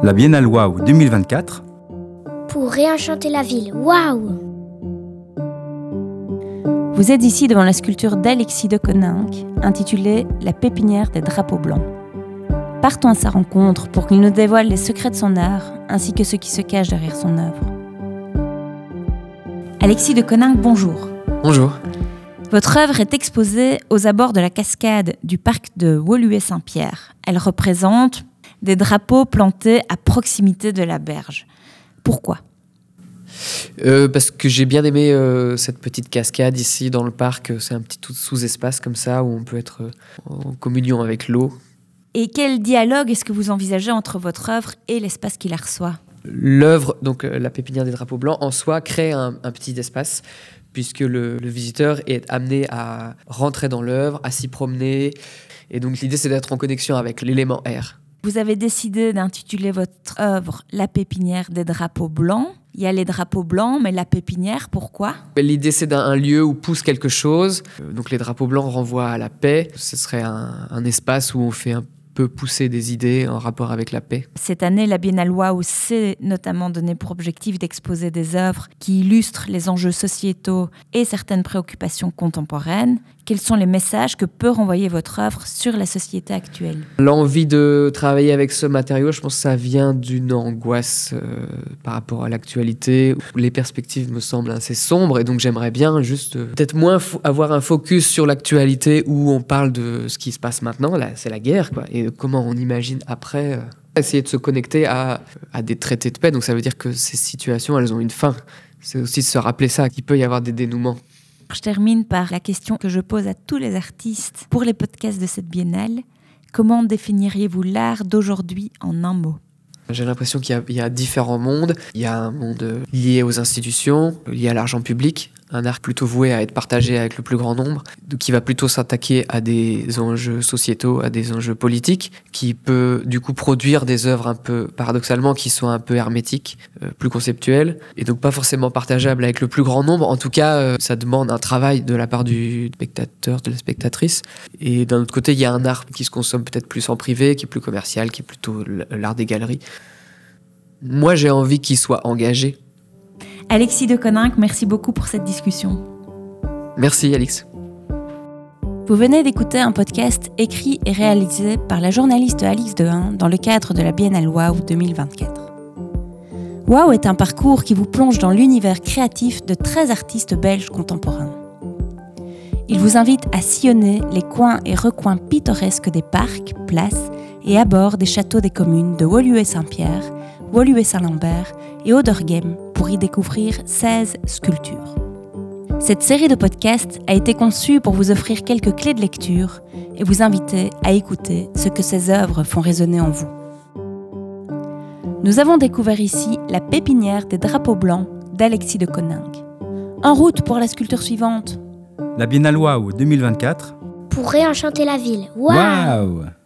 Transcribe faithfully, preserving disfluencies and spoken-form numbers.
La Biennale Waouh deux mille vingt-quatre. Pour réenchanter la ville. Waouh! Vous êtes ici devant la sculpture d'Alexis de Koninck, intitulée « La pépinière des drapeaux blancs ». Partons à sa rencontre pour qu'il nous dévoile les secrets de son art, ainsi que ce qui se cache derrière son œuvre. Alexis de Koninck, bonjour. Bonjour. Votre œuvre est exposée aux abords de la cascade du parc de Woluwe-Saint-Pierre. Elle représente des drapeaux plantés à proximité de la berge. Pourquoi ? Euh, parce que j'ai bien aimé euh, cette petite cascade ici dans le parc. C'est un petit tout sous-espace comme ça où on peut être euh, en communion avec l'eau. Et quel dialogue est-ce que vous envisagez entre votre œuvre et l'espace qui la reçoit ? L'œuvre, donc euh, la pépinière des drapeaux blancs, en soi crée un, un petit espace puisque le, le visiteur est amené à rentrer dans l'œuvre, à s'y promener. Et donc l'idée, c'est d'être en connexion avec l'élément air. Vous avez décidé d'intituler votre œuvre « La pépinière des drapeaux blancs ». Il y a les drapeaux blancs, mais la pépinière, pourquoi ? L'idée, c'est d'un lieu où pousse quelque chose. Donc les drapeaux blancs renvoient à la paix. Ce serait un, un espace où on fait un peu pousser des idées en rapport avec la paix. Cette année, la Biennale Waouh s'est notamment donné pour objectif d'exposer des œuvres qui illustrent les enjeux sociétaux et certaines préoccupations contemporaines. Quels sont les messages que peut renvoyer votre œuvre sur la société actuelle ? L'envie de travailler avec ce matériau, je pense que ça vient d'une angoisse euh, par rapport à l'actualité. Les perspectives me semblent assez sombres et donc j'aimerais bien juste euh, peut-être moins fo- avoir un focus sur l'actualité où on parle de ce qui se passe maintenant. Là, c'est la guerre, quoi, et comment on imagine après. Euh, essayer de se connecter à, à des traités de paix. Donc ça veut dire que ces situations, elles ont une fin. C'est aussi de se rappeler ça, qu'il peut y avoir des dénouements. Je termine par la question que je pose à tous les artistes pour les podcasts de cette biennale. Comment définiriez-vous l'art d'aujourd'hui en un mot ? J'ai l'impression qu'il y a, il y a différents mondes. Il y a un monde lié aux institutions, lié à l'argent public, un art plutôt voué à être partagé avec le plus grand nombre, qui va plutôt s'attaquer à des enjeux sociétaux, à des enjeux politiques, qui peut du coup produire des œuvres un peu, paradoxalement, qui sont un peu hermétiques, euh, plus conceptuelles, et donc pas forcément partageables avec le plus grand nombre. En tout cas, euh, ça demande un travail de la part du spectateur, de la spectatrice. Et d'un autre côté, il y a un art qui se consomme peut-être plus en privé, qui est plus commercial, qui est plutôt l'art des galeries. Moi, j'ai envie qu'il soit engagé. Alexis de Koninck, merci beaucoup pour cette discussion. Merci, Alix. Vous venez d'écouter un podcast écrit et réalisé par la journaliste Alix Dehain dans le cadre de la Biennale Waouh deux mille vingt-quatre. Waouh est un parcours qui vous plonge dans l'univers créatif de treize artistes belges contemporains. Il vous invite à sillonner les coins et recoins pittoresques des parcs, places et abords des châteaux des communes de Woluwe-Saint-Pierre, Woluwe-Saint-Lambert et Oderghem pour y découvrir seize sculptures. Cette série de podcasts a été conçue pour vous offrir quelques clés de lecture et vous inviter à écouter ce que ces œuvres font résonner en vous. Nous avons découvert ici la pépinière des drapeaux blancs d'Alexis de Koninck. En route pour la sculpture suivante. La Biennale Waouh deux mille vingt-quatre. Pour réenchanter la ville. Waouh! Waouh